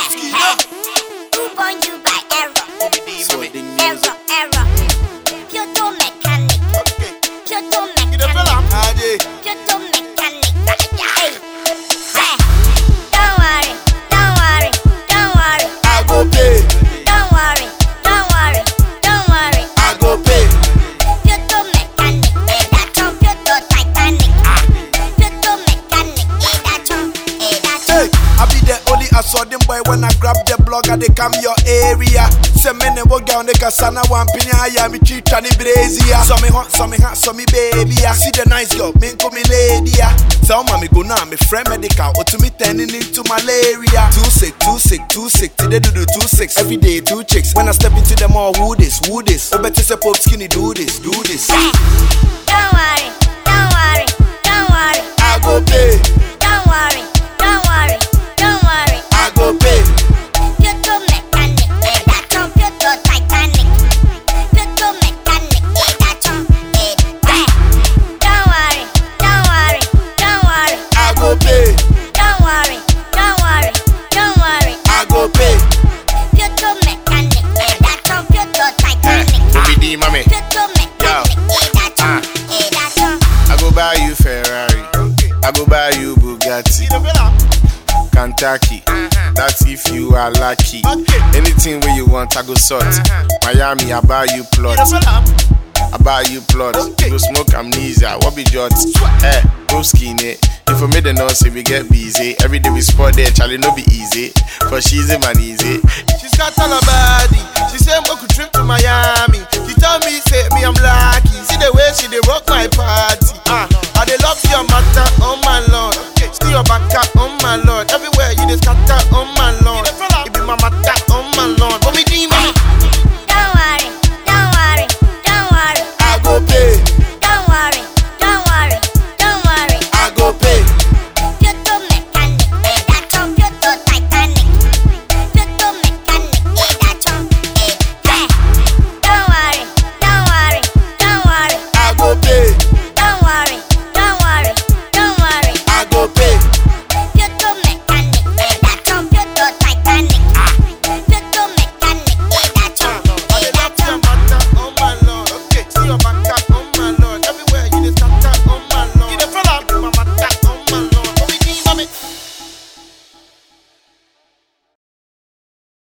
Who born you by error? Error. Kyoto mechanic. Kyoto mechanic. Kyoto mechanic. Hey. Don't worry. I go pay. Don't worry. I go pay. Kyoto mechanic. That's on Kyoto Titanic. Kyoto mechanic. That's on. Hey, I be the only assorting boy when I grab the blogger, they come your area. Say me ne walk down the casana one penny higher, me treat Chani Brazia. So me hot, so me baby. I see the nice girl, me call me lady. Tell mommy go now, me friend medical, or to me turning into malaria. Too sick, today do 2-6. Every day 2 chicks. When I step into them all, who this? Oh, better say pop skinny, do this. Don't worry. I go pay. Don't worry. I go pay. Kyoto mechanic. That's on Kyoto Titanic. Kyoto mechanic. That's on. Don't worry. I go pay. Don't worry. I go pay. Kyoto mechanic. That's on Kyoto Titanic. OBD, mommy. Kyoto mechanic. That's on. I go buy you Ferrari. I go buy you Bugatti. Kentucky. That's if you are lucky. Anything where you want, I go sort. Miami, I buy you plots. You go smoke amnesia. What be jot? Hey, go skinny. If I made the nose, we get busy. Every day we sport there, Charlie, no be easy. For she's a man easy. She's got all her body. She said, we could trip to Miami. She told me, say me, I'm lucky. See the way she dey rock my party. I dey love your matter on my